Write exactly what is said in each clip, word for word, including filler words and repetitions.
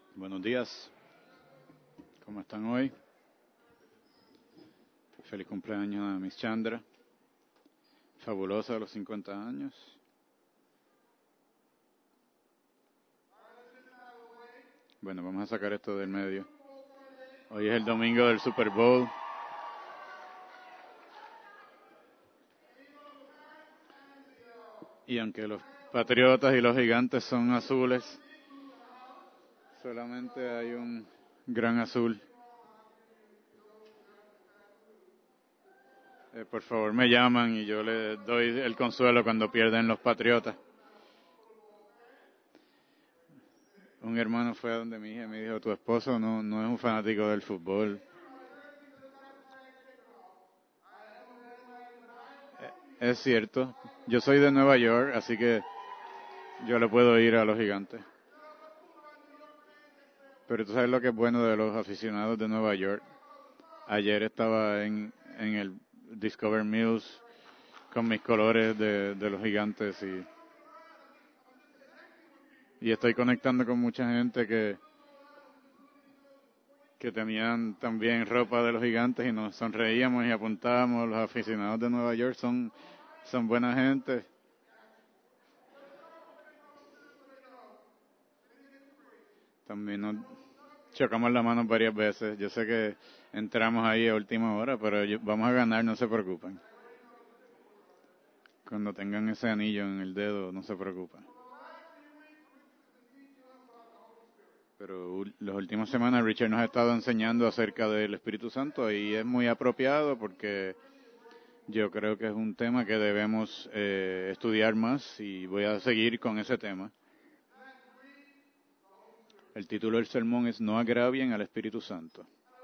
Buenos días, ¿cómo están hoy? Feliz cumpleaños a Miss Chandra, fabulosa de los cincuenta años. Bueno, vamos a sacar esto del medio. Hoy es el domingo del Super Bowl. Y aunque los Patriotas y los Gigantes son azules, solamente hay un gran azul. Eh, por favor me llaman y yo les doy el consuelo cuando pierden los Patriotas. Un hermano fue a donde mi hija y me dijo, tu esposo no, no es un fanático del fútbol. Eh, es cierto, yo soy de Nueva York, así que yo le puedo ir a los Gigantes. Pero tú sabes lo que es bueno de los aficionados de Nueva York. Ayer estaba en, en el Discover Mills con mis colores de, de los Gigantes y, y estoy conectando con mucha gente que, que tenían también ropa de los Gigantes y nos sonreíamos y apuntábamos. Los aficionados de Nueva York son, son buena gente. También nos chocamos las manos varias veces. Yo sé que entramos ahí a última hora, pero yo, vamos a ganar, no se preocupen. Cuando tengan ese anillo en el dedo, no se preocupen. Pero las últimas semanas Richard nos ha estado enseñando acerca del Espíritu Santo y es muy apropiado porque yo creo que es un tema que debemos eh, estudiar más y voy a seguir con ese tema. El título del sermón es No agravien al Espíritu Santo.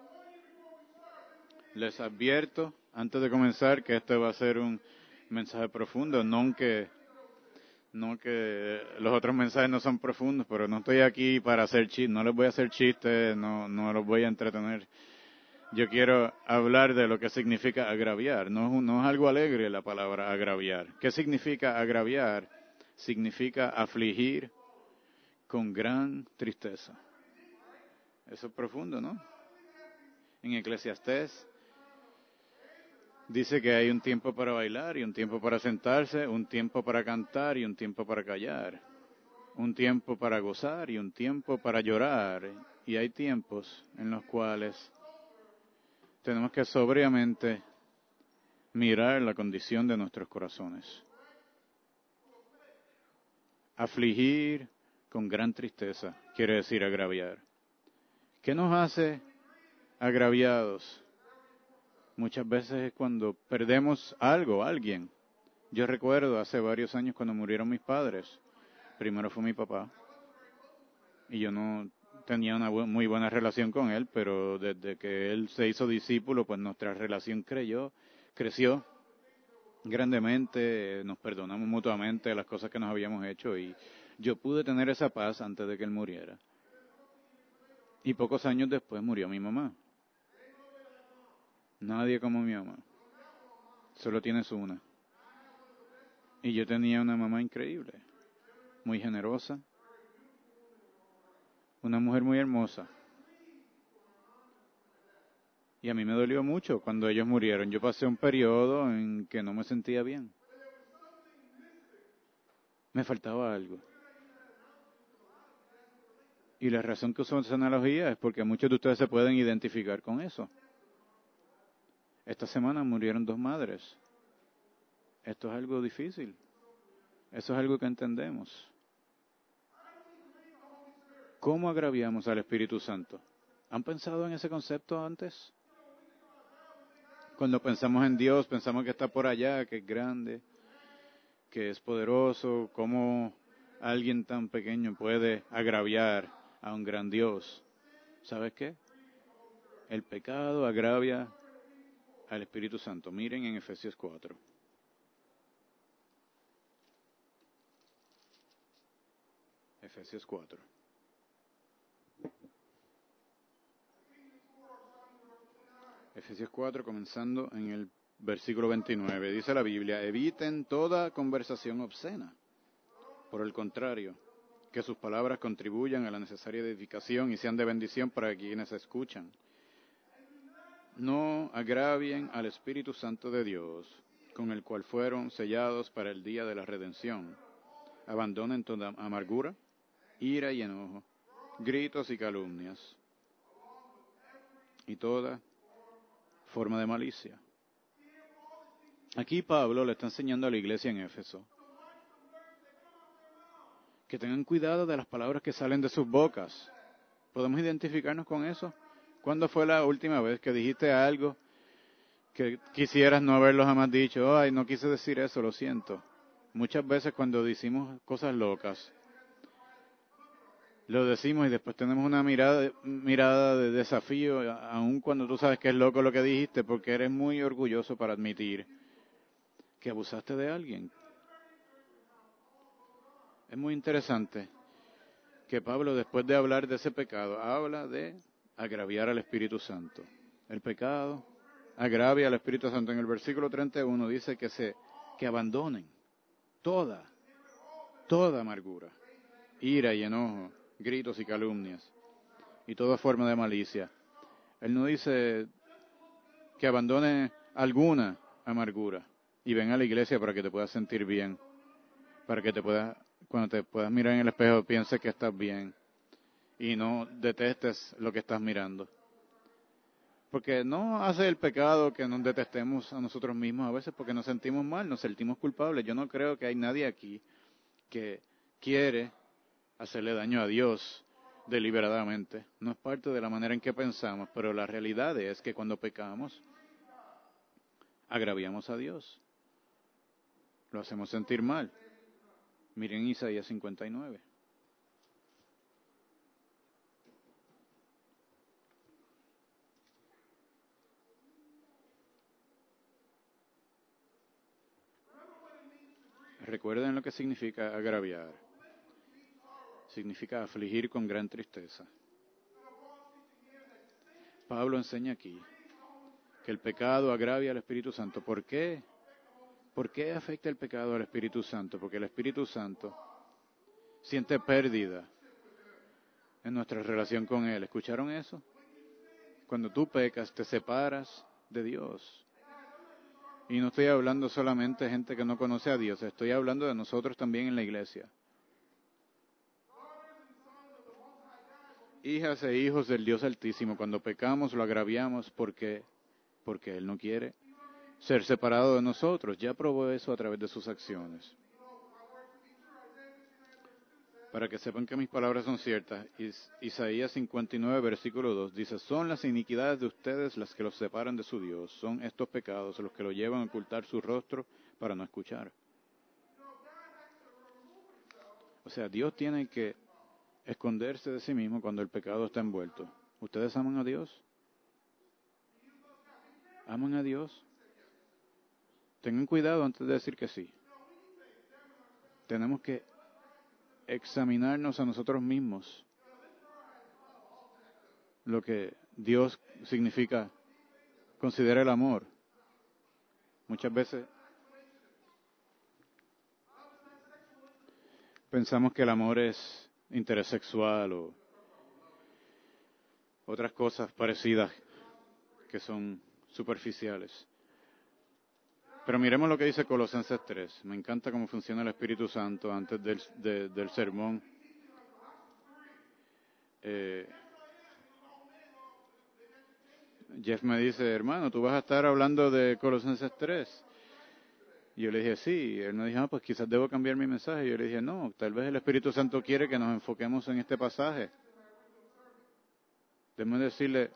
Les advierto, antes de comenzar, que este va a ser un mensaje profundo, no que, no que los otros mensajes no son profundos, pero no estoy aquí para hacer chistes, no les voy a hacer chistes, no, no los voy a entretener. Yo quiero hablar de lo que significa agraviar, no es, no es algo alegre la palabra agraviar. ¿Qué significa agraviar? Significa afligir con gran tristeza. Eso es profundo, ¿no? En Eclesiastés dice que hay un tiempo para bailar y un tiempo para sentarse, un tiempo para cantar y un tiempo para callar, un tiempo para gozar y un tiempo para llorar. Y hay tiempos en los cuales tenemos que sobriamente mirar la condición de nuestros corazones. Afligir con gran tristeza quiere decir agraviar. ¿Qué nos hace agraviados? Muchas veces es cuando perdemos algo, alguien. Yo recuerdo hace varios años cuando murieron mis padres. Primero fue mi papá. Y yo no tenía una bu- muy buena relación con él, pero desde que él se hizo discípulo, pues nuestra relación creyó, creció grandemente, nos perdonamos mutuamente las cosas que nos habíamos hecho y yo pude tener esa paz antes de que él muriera. Y pocos años después murió mi mamá. Nadie como mi mamá. Solo tienes una. Y yo tenía una mamá increíble, muy generosa, una mujer muy hermosa. Y a mí me dolió mucho cuando ellos murieron. Yo pasé un periodo en que no me sentía bien. Me faltaba algo. Y la razón que uso esa analogía es porque muchos de ustedes se pueden identificar con eso. Esta semana murieron dos madres. Esto es algo difícil. Eso es algo que entendemos. ¿Cómo agraviamos al Espíritu Santo? ¿Han pensado en ese concepto antes? Cuando pensamos en Dios, pensamos que está por allá, que es grande, que es poderoso. ¿Cómo alguien tan pequeño puede agraviar a un gran Dios? ¿Sabes qué? El pecado agravia al Espíritu Santo. Miren en Efesios cuatro. Efesios cuatro. Efesios cuatro, comenzando en el versículo veintinueve. Dice la Biblia, eviten toda conversación obscena. Por el contrario, que sus palabras contribuyan a la necesaria edificación y sean de bendición para quienes escuchan. No agravien al Espíritu Santo de Dios, con el cual fueron sellados para el día de la redención. Abandonen toda amargura, ira y enojo, gritos y calumnias, y toda forma de malicia. Aquí Pablo le está enseñando a la iglesia en Éfeso que tengan cuidado de las palabras que salen de sus bocas. ¿Podemos identificarnos con eso? ¿Cuándo fue la última vez que dijiste algo que quisieras no haberlo jamás dicho? Ay, no quise decir eso, lo siento. Muchas veces cuando decimos cosas locas, lo decimos y después tenemos una mirada, mirada de desafío, aun cuando tú sabes que es loco lo que dijiste, porque eres muy orgulloso para admitir que abusaste de alguien. Es muy interesante que Pablo, después de hablar de ese pecado, habla de agraviar al Espíritu Santo. El pecado agravia al Espíritu Santo. En el versículo treinta y uno dice que se que abandonen toda, toda amargura, ira y enojo, gritos y calumnias, y toda forma de malicia. Él no dice que abandone alguna amargura y ven a la iglesia para que te puedas sentir bien, para que te puedas, cuando te puedas mirar en el espejo, pienses que estás bien y no detestes lo que estás mirando. Porque no hace el pecado que nos detestemos a nosotros mismos a veces porque nos sentimos mal, nos sentimos culpables. Yo no creo que hay nadie aquí que quiere hacerle daño a Dios deliberadamente. No es parte de la manera en que pensamos, pero la realidad es que cuando pecamos, agraviamos a Dios. Lo hacemos sentir mal. Miren Isaías cincuenta y nueve. Recuerden lo que significa agraviar. Significa afligir con gran tristeza. Pablo enseña aquí que el pecado agravia al Espíritu Santo. ¿Por qué? ¿Por qué afecta el pecado al Espíritu Santo? Porque el Espíritu Santo siente pérdida en nuestra relación con Él. ¿Escucharon eso? Cuando tú pecas, te separas de Dios. Y no estoy hablando solamente de gente que no conoce a Dios, estoy hablando de nosotros también en la iglesia. Hijas e hijos del Dios Altísimo, cuando pecamos lo agraviamos porque, porque Él no quiere ser separado de nosotros. Ya probó eso a través de sus acciones. Para que sepan que mis palabras son ciertas, Is- Isaías cincuenta y nueve, versículo dos, dice, son las iniquidades de ustedes las que los separan de su Dios, son estos pecados los que lo llevan a ocultar su rostro para no escuchar. O sea, Dios tiene que esconderse de sí mismo cuando el pecado está envuelto. ¿Ustedes aman a Dios? ¿Aman a Dios? Tengan cuidado antes de decir que sí. Tenemos que examinarnos a nosotros mismos. Lo que Dios significa, considera el amor. Muchas veces pensamos que el amor es interés sexual o otras cosas parecidas que son superficiales. Pero miremos lo que dice Colosenses tres. Me encanta cómo funciona el Espíritu Santo antes del, de, del sermón. Eh, Jeff me dice, hermano, ¿tú vas a estar hablando de Colosenses tres? Y yo le dije, sí. Y él me dijo, ah, pues quizás debo cambiar mi mensaje. Y yo le dije, no, tal vez el Espíritu Santo quiere que nos enfoquemos en este pasaje. Déjame decirle,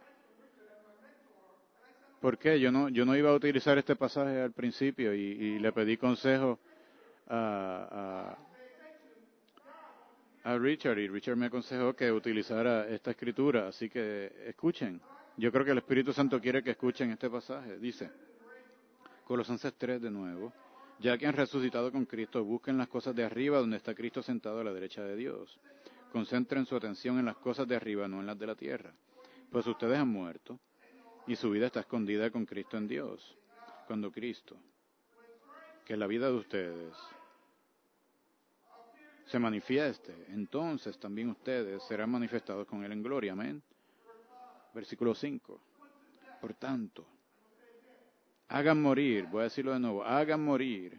¿por qué? Yo no, yo no iba a utilizar este pasaje al principio y, y le pedí consejo a, a, a Richard y Richard me aconsejó que utilizara esta escritura. Así que escuchen. Yo creo que el Espíritu Santo quiere que escuchen este pasaje. Dice, Colosenses tres de nuevo, ya que han resucitado con Cristo, busquen las cosas de arriba donde está Cristo sentado a la derecha de Dios. Concentren su atención en las cosas de arriba, no en las de la tierra. Pues ustedes han muerto y su vida está escondida con Cristo en Dios. Cuando Cristo, que es la vida de ustedes, se manifieste, entonces también ustedes serán manifestados con Él en gloria. Amén. Versículo cinco. Por tanto, hagan morir, voy a decirlo de nuevo, hagan morir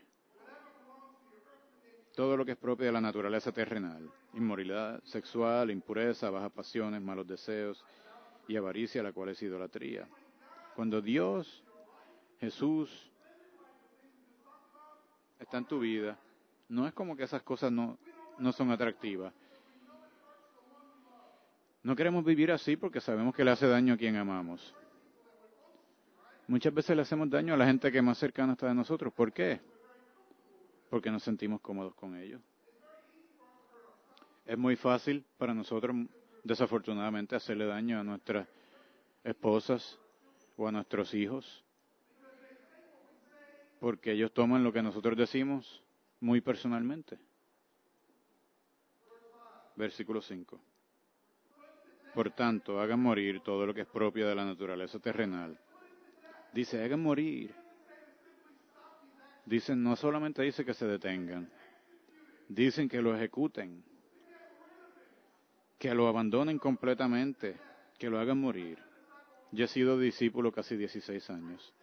todo lo que es propio de la naturaleza terrenal: inmoralidad sexual, impureza, bajas pasiones, malos deseos y avaricia, la cual es idolatría. Cuando Dios, Jesús, está en tu vida, no es como que esas cosas no, no son atractivas. No queremos vivir así porque sabemos que le hace daño a quien amamos. Muchas veces le hacemos daño a la gente que más cercana está de nosotros. ¿Por qué? Porque nos sentimos cómodos con ellos. Es muy fácil para nosotros, desafortunadamente, hacerle daño a nuestras esposas o a nuestros hijos, porque ellos toman lo que nosotros decimos muy personalmente. Versículo cinco. Por tanto, hagan morir todo lo que es propio de la naturaleza terrenal. Dice, hagan morir. Dicen, no solamente dice que se detengan, dicen que lo ejecuten, que lo abandonen completamente, que lo hagan morir. Yo he sido discípulo casi dieciséis años.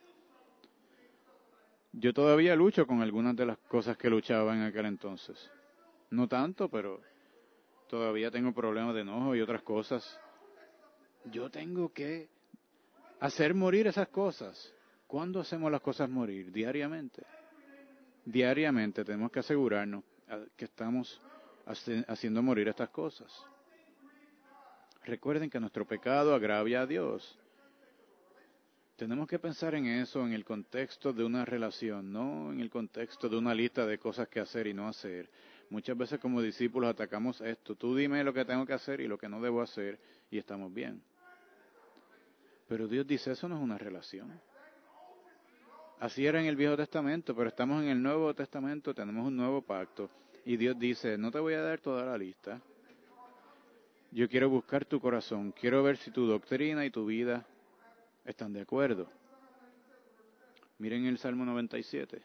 Yo todavía lucho con algunas de las cosas que luchaba en aquel entonces. No tanto, pero todavía tengo problemas de enojo y otras cosas. Yo tengo que hacer morir esas cosas. ¿Cuándo hacemos las cosas morir? Diariamente. Diariamente tenemos que asegurarnos que estamos haciendo morir estas cosas. Recuerden que nuestro pecado agravia a Dios. Tenemos que pensar en eso en el contexto de una relación, no en el contexto de una lista de cosas que hacer y no hacer. Muchas veces como discípulos atacamos esto. Tú dime lo que tengo que hacer y lo que no debo hacer y estamos bien. Pero Dios dice, eso no es una relación. Así era en el Viejo Testamento, pero estamos en el Nuevo Testamento, tenemos un nuevo pacto. Y Dios dice, no te voy a dar toda la lista. Yo quiero buscar tu corazón, quiero ver si tu doctrina y tu vida están de acuerdo. Miren el Salmo noventa y siete.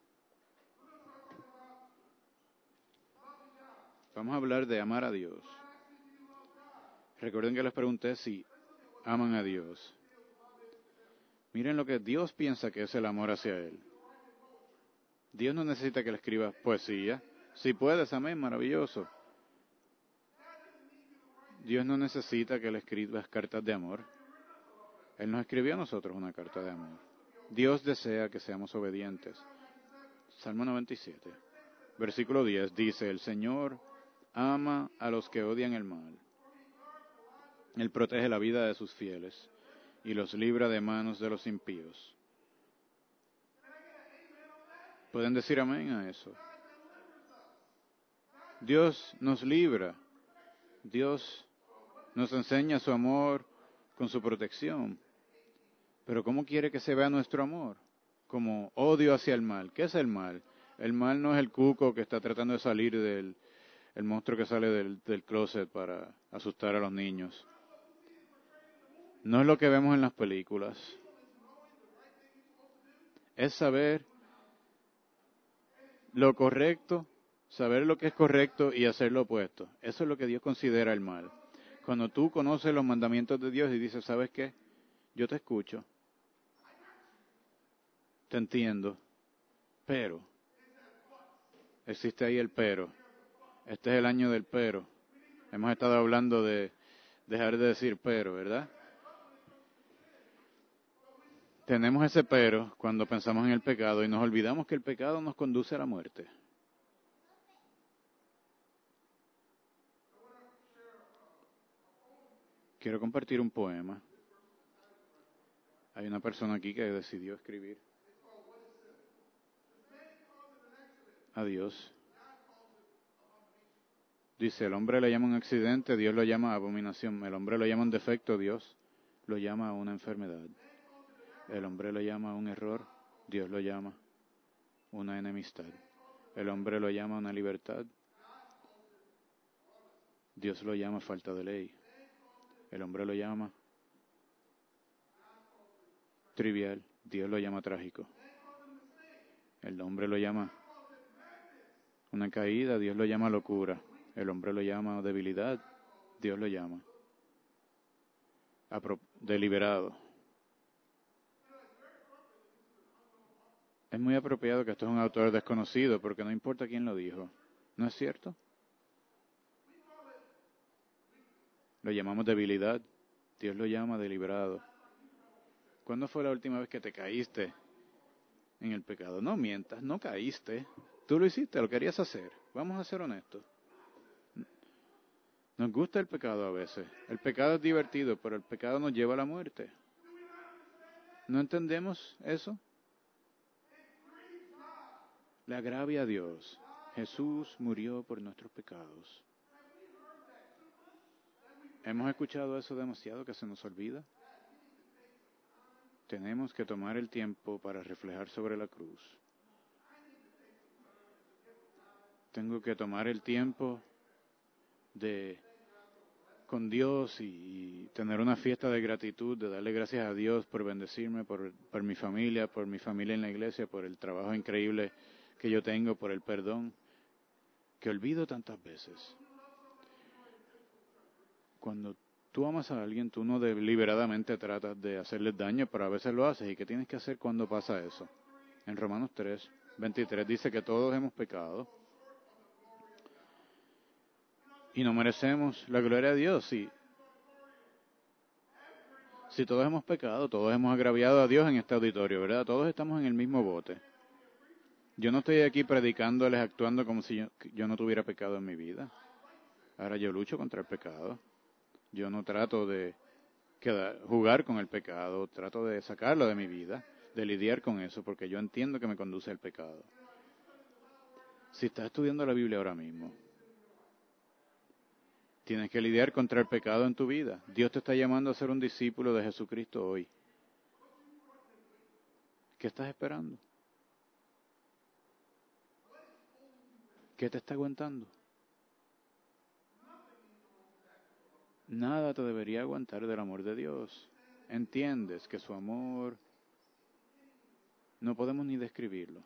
Vamos a hablar de amar a Dios. Recuerden que les pregunté si aman a Dios. Miren lo que Dios piensa que es el amor hacia Él. Dios no necesita que le escribas poesía. Si puedes, amén, maravilloso. Dios no necesita que le escribas cartas de amor. Él nos escribió a nosotros una carta de amor. Dios desea que seamos obedientes. Salmo noventa y siete, versículo diez, dice, el Señor ama a los que odian el mal. Él protege la vida de sus fieles y los libra de manos de los impíos. ¿Pueden decir amén a eso? Dios nos libra. Dios nos enseña su amor con su protección. Pero ¿cómo quiere que se vea nuestro amor? Como odio hacia el mal. ¿Qué es el mal? El mal no es el cuco que está tratando de salir del el monstruo que sale del, del closet para asustar a los niños. No es lo que vemos en las películas. Es saber lo correcto, saber lo que es correcto y hacer lo opuesto. Eso es lo que Dios considera el mal. Cuando tú conoces los mandamientos de Dios y dices, ¿sabes qué? Yo te escucho, te entiendo, pero, existe ahí el pero. Este es el año del pero. Hemos estado hablando de dejar de decir pero, ¿verdad? Tenemos ese pero cuando pensamos en el pecado y nos olvidamos que el pecado nos conduce a la muerte. Quiero compartir un poema. Hay una persona aquí que decidió escribir a Dios. Dice, el hombre le llama un accidente, Dios lo llama abominación. El hombre lo llama un defecto, Dios lo llama una enfermedad. El hombre lo llama un error, Dios lo llama una enemistad. El hombre lo llama una libertad, Dios lo llama falta de ley. El hombre lo llama trivial, Dios lo llama trágico. El hombre lo llama Una caída, Dios lo llama locura. El hombre lo llama debilidad, Dios lo llama apro- deliberado. Es muy apropiado que esto es un autor desconocido, porque no importa quién lo dijo. ¿No es cierto? Lo llamamos debilidad, Dios lo llama deliberado. ¿Cuándo fue la última vez que te caíste en el pecado? No mientas, no caíste. Tú lo hiciste, lo querías hacer. Vamos a ser honestos. Nos gusta el pecado a veces. El pecado es divertido, pero el pecado nos lleva a la muerte. ¿No entendemos eso? Le agravia a Dios. Jesús murió por nuestros pecados. ¿Hemos escuchado eso demasiado que se nos olvida? Tenemos que tomar el tiempo para reflejar sobre la cruz. Tengo que tomar el tiempo de con Dios y, y tener una fiesta de gratitud, de darle gracias a Dios por bendecirme, por, por mi familia, por mi familia en la iglesia, por el trabajo increíble que yo tengo, por el perdón que olvido tantas veces. Cuando tú amas a alguien, tú no deliberadamente tratas de hacerles daño, pero a veces lo haces. ¿Y qué tienes que hacer cuando pasa eso? En Romanos tres, veintitrés dice que todos hemos pecado y no merecemos la gloria de Dios. Si, si todos hemos pecado, todos hemos agraviado a Dios en este auditorio, ¿verdad? Todos estamos en el mismo bote. Yo no estoy aquí predicándoles, actuando como si yo, yo no tuviera pecado en mi vida. Ahora yo lucho contra el pecado. Yo no trato de quedar, jugar con el pecado, trato de sacarlo de mi vida, de lidiar con eso, porque yo entiendo que me conduce al pecado. Si estás estudiando la Biblia ahora mismo, tienes que lidiar contra el pecado en tu vida. Dios te está llamando a ser un discípulo de Jesucristo hoy. ¿Qué estás esperando? ¿Qué te está aguantando? Nada te debería aguantar del amor de Dios. Entiendes que su amor no podemos ni describirlo.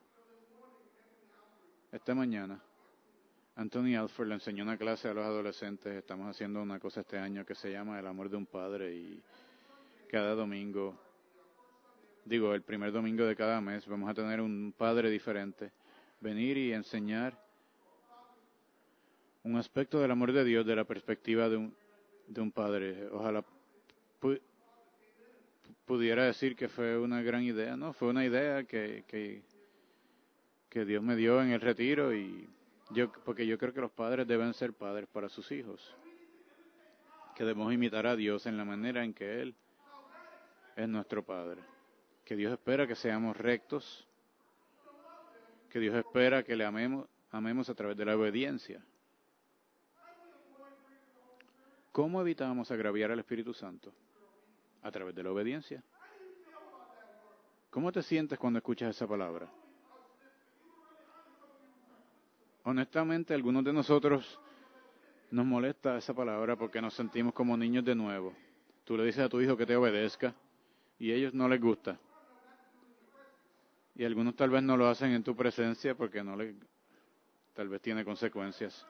Esta mañana, Anthony Alford le enseñó una clase a los adolescentes. Estamos haciendo una cosa este año que se llama El amor de un padre, y cada domingo, digo, el primer domingo de cada mes, vamos a tener un padre diferente venir y enseñar un aspecto del amor de Dios de la perspectiva de un, de un padre. Ojalá pu- pudiera decir que fue una gran idea, ¿no? Fue una idea que, que, que Dios me dio en el retiro, y yo, porque yo creo que los padres deben ser padres para sus hijos, que debemos imitar a Dios en la manera en que Él es nuestro Padre, que Dios espera que seamos rectos, que Dios espera que le amemos, amemos a través de la obediencia. ¿Cómo evitamos agraviar al Espíritu Santo? A través de la obediencia. ¿Cómo te sientes cuando escuchas esa palabra? Honestamente, algunos de nosotros nos molesta esa palabra porque nos sentimos como niños de nuevo. Tú le dices a tu hijo que te obedezca y a ellos no les gusta. Y algunos tal vez no lo hacen en tu presencia porque no le, tal vez tiene consecuencias.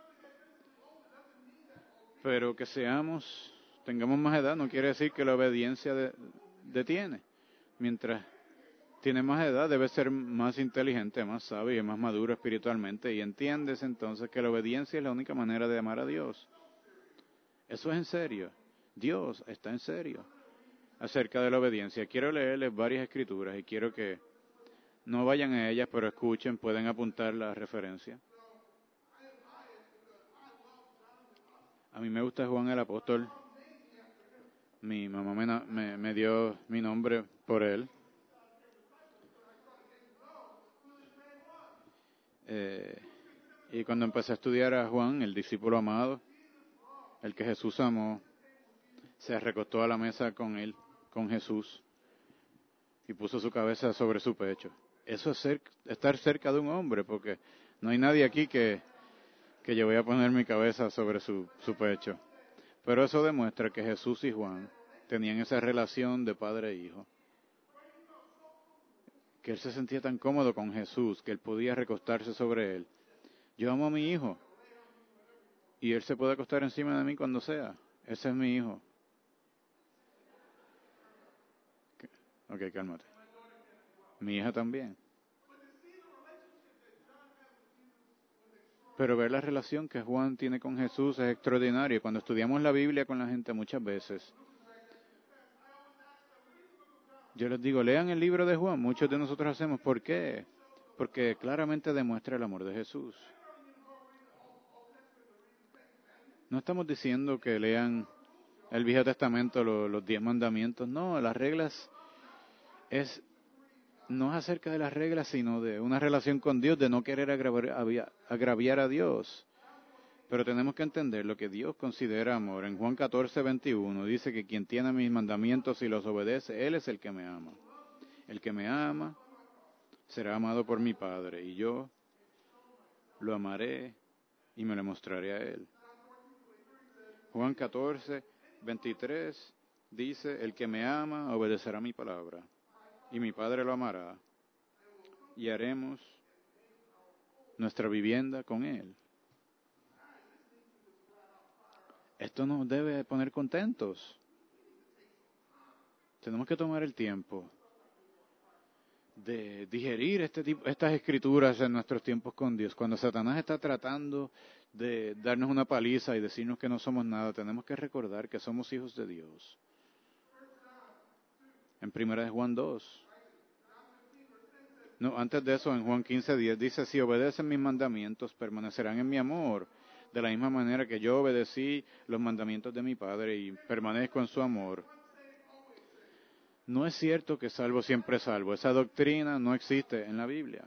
Pero que seamos, tengamos más edad, no quiere decir que la obediencia de, detiene. Mientras tienes más edad, debes ser más inteligente, más sabio y más maduro espiritualmente, y entiendes entonces que la obediencia es la única manera de amar a Dios. Eso es en serio. Dios está en serio acerca de la obediencia. Quiero leerles varias escrituras y quiero que no vayan a ellas, pero escuchen, pueden apuntar la referencia. A mí me gusta Juan el Apóstol. Mi mamá me, me, me dio mi nombre por él. Eh, y cuando empecé a estudiar a Juan, el discípulo amado, el que Jesús amó, se recostó a la mesa con él, con Jesús, y puso su cabeza sobre su pecho. Eso es ser, estar cerca de un hombre, porque no hay nadie aquí que, que yo voy a poner mi cabeza sobre su, su pecho. Pero eso demuestra que Jesús y Juan tenían esa relación de padre e hijo. Que él se sentía tan cómodo con Jesús que él podía recostarse sobre él Yo amo a mi hijo y él se puede acostar encima de mí cuando sea. Ese es mi hijo. Ok, cálmate. Mi hija también. Pero ver la relación que Juan tiene con Jesús es extraordinario. Cuando estudiamos la Biblia con la gente muchas veces, yo les digo, lean el libro de Juan. Muchos de nosotros hacemos. ¿Por qué? Porque claramente demuestra el amor de Jesús. No estamos diciendo que lean el Viejo Testamento, lo, los diez mandamientos. No, las reglas es no es acerca de las reglas, sino de una relación con Dios, de no querer agraviar, agraviar a Dios. Pero tenemos que entender lo que Dios considera amor. En Juan catorce, veintiuno dice que quien tiene mis mandamientos y los obedece, Él es el que me ama. El que me ama será amado por mi Padre, y yo lo amaré y me lo mostraré a Él. Juan catorce, veintitrés dice, el que me ama obedecerá mi palabra, y mi Padre lo amará, y haremos nuestra vivienda con Él. Esto nos debe poner contentos. Tenemos que tomar el tiempo de digerir este tipo, estas escrituras en nuestros tiempos con Dios. Cuando Satanás está tratando de darnos una paliza y decirnos que no somos nada, tenemos que recordar que somos hijos de Dios. En primera de Juan dos. No, antes de eso, en Juan quince, diez dice, si obedecen mis mandamientos, permanecerán en mi amor, de la misma manera que yo obedecí los mandamientos de mi Padre y permanezco en su amor. No es cierto que salvo siempre salvo. Esa doctrina no existe en la Biblia.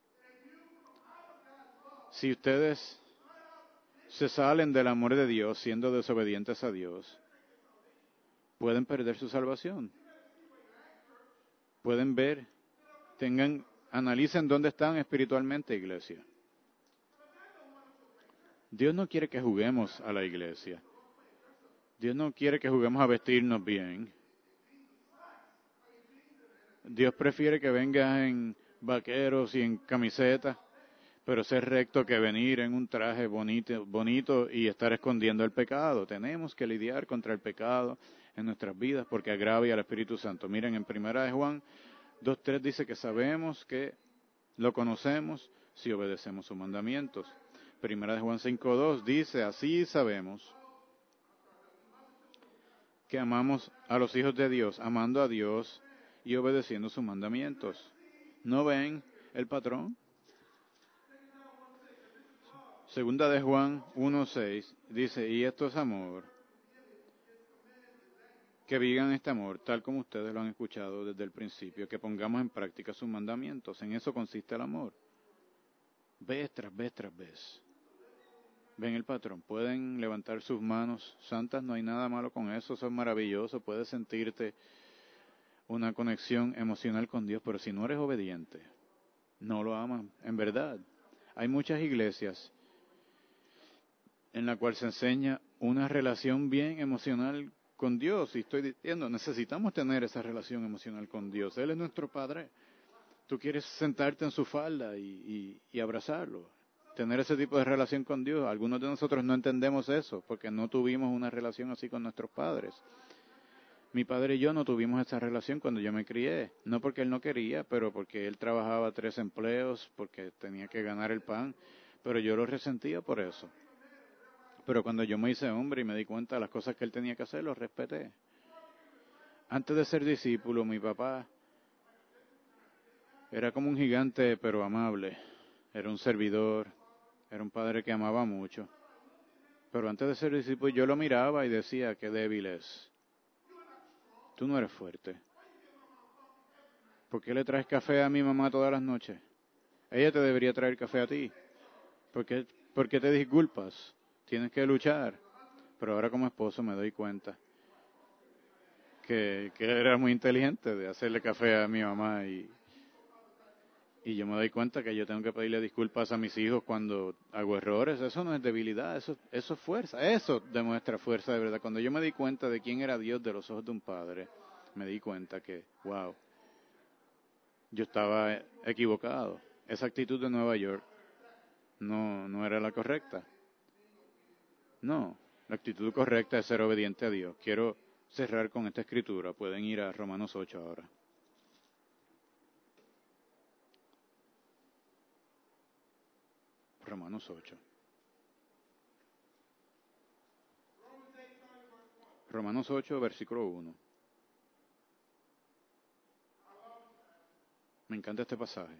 Si ustedes se salen del amor de Dios siendo desobedientes a Dios, pueden perder su salvación. Pueden ver, tengan, analicen dónde están espiritualmente, iglesia. Dios no quiere que juguemos a la iglesia. Dios no quiere que juguemos a vestirnos bien. Dios prefiere que vengas en vaqueros y en camisetas, pero ser recto que venir en un traje bonito, bonito y estar escondiendo el pecado. Tenemos que lidiar contra el pecado en nuestras vidas porque agravia al Espíritu Santo. Miren, en primera de Juan dos tres dice que sabemos que lo conocemos si obedecemos sus mandamientos. Primera de Juan cinco dos dice, así sabemos que amamos a los hijos de Dios, amando a Dios y obedeciendo sus mandamientos. ¿No ven el patrón? Segunda de Juan uno seis dice, y esto es amor, que vivan este amor, tal como ustedes lo han escuchado desde el principio, que pongamos en práctica sus mandamientos. En eso consiste el amor. Vez tras vez tras vez. Ven el patrón, pueden levantar sus manos santas, no hay nada malo con eso, eso es maravilloso, puedes sentirte una conexión emocional con Dios, pero si no eres obediente, no lo amas, en verdad. Hay muchas iglesias en la cual se enseña una relación bien emocional con Dios, y estoy diciendo, necesitamos tener esa relación emocional con Dios, Él es nuestro Padre. Tú quieres sentarte en su falda y, y, y abrazarlo, tener ese tipo de relación con Dios. Algunos de nosotros no entendemos eso, porque no tuvimos una relación así con nuestros padres. Mi padre y yo no tuvimos esa relación cuando yo me crié, no porque él no quería, pero porque él trabajaba tres empleos, porque tenía que ganar el pan, pero yo lo resentía por eso. Pero cuando yo me hice hombre y me di cuenta de las cosas que él tenía que hacer, lo respeté. Antes de ser discípulo, mi papá era como un gigante, pero amable. Era un servidor, era un padre que amaba mucho. Pero antes de ser discípulo, yo lo miraba y decía, qué débil es. Tú no eres fuerte. ¿Por qué le traes café a mi mamá todas las noches? Ella te debería traer café a ti. ¿Por qué, por qué te disculpas? Tienes que luchar. Pero ahora como esposo me doy cuenta que, que era muy inteligente de hacerle café a mi mamá y, y yo me doy cuenta que yo tengo que pedirle disculpas a mis hijos cuando hago errores. Eso no es debilidad, eso, eso es fuerza. Eso demuestra fuerza de verdad. Cuando yo me di cuenta de quién era Dios de los ojos de un padre, me di cuenta que, wow, yo estaba equivocado. Esa actitud de Nueva York no, no era la correcta. No, la actitud correcta es ser obediente a Dios. Quiero cerrar con esta escritura. Pueden ir a Romanos ocho ahora. Romanos ocho. Romanos ocho, versículo uno. Me encanta este pasaje.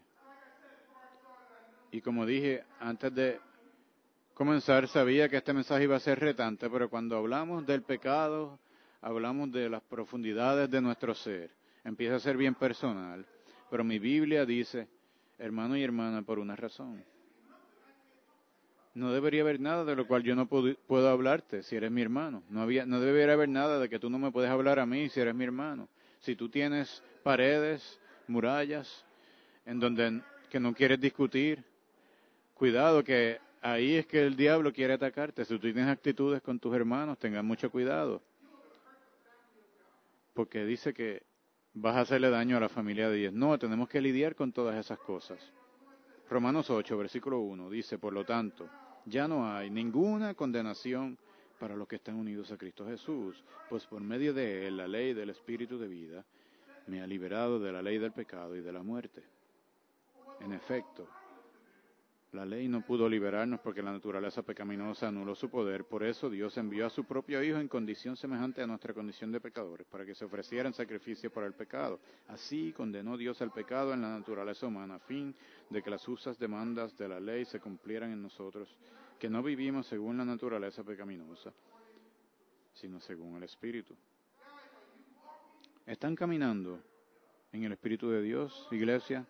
Y como dije, antes de comenzar, sabía que este mensaje iba a ser retante, pero cuando hablamos del pecado, hablamos de las profundidades de nuestro ser. Empieza a ser bien personal. Pero mi Biblia dice, hermano y hermana, por una razón. No debería haber nada de lo cual yo no puedo, puedo hablarte si eres mi hermano. No, había, no debería haber nada de que tú no me puedes hablar a mí si eres mi hermano. Si tú tienes paredes, murallas, en donde que no quieres discutir, cuidado que ahí es que el diablo quiere atacarte. Si tú tienes actitudes con tus hermanos, tengan mucho cuidado. Porque dice que vas a hacerle daño a la familia de Dios. No, tenemos que lidiar con todas esas cosas. Romanos ocho, versículo uno, dice, por lo tanto, ya no hay ninguna condenación para los que están unidos a Cristo Jesús, pues por medio de Él, la ley del Espíritu de vida, me ha liberado de la ley del pecado y de la muerte. En efecto, la ley no pudo liberarnos porque la naturaleza pecaminosa anuló su poder. Por eso Dios envió a su propio Hijo en condición semejante a nuestra condición de pecadores, para que se ofreciera en sacrificio por el pecado. Así condenó Dios al pecado en la naturaleza humana, a fin de que las justas demandas de la ley se cumplieran en nosotros, que no vivimos según la naturaleza pecaminosa, sino según el Espíritu. ¿Están caminando en el Espíritu de Dios, iglesia?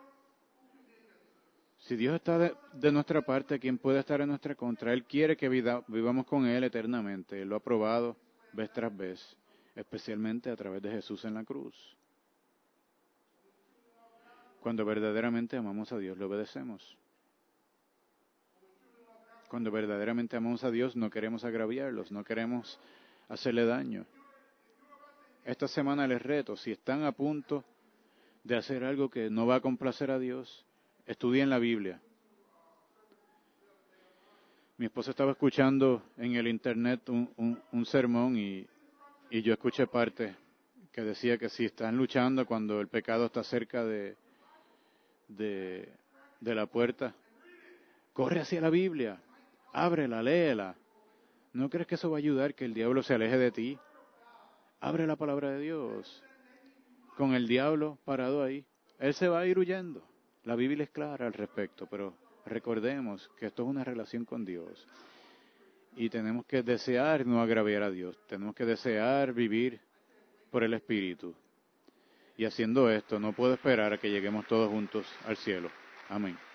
Si Dios está de, de nuestra parte, ¿quién puede estar en nuestra contra? Él quiere que vida, vivamos con Él eternamente. Él lo ha probado vez tras vez, especialmente a través de Jesús en la cruz. Cuando verdaderamente amamos a Dios, le obedecemos. Cuando verdaderamente amamos a Dios, no queremos agraviarlos, no queremos hacerle daño. Esta semana les reto, si están a punto de hacer algo que no va a complacer a Dios, estudien la Biblia. Mi esposa estaba escuchando en el internet un, un, un sermón y, y yo escuché parte que decía que si están luchando cuando el pecado está cerca de, de, de la puerta, corre hacia la Biblia, ábrela, léela. ¿No crees que eso va a ayudar que el diablo se aleje de ti? Abre la palabra de Dios. Con el diablo parado ahí, él se va a ir huyendo. La Biblia es clara al respecto, pero recordemos que esto es una relación con Dios. Y tenemos que desear no agraviar a Dios. Tenemos que desear vivir por el Espíritu. Y haciendo esto, no puedo esperar a que lleguemos todos juntos al cielo. Amén.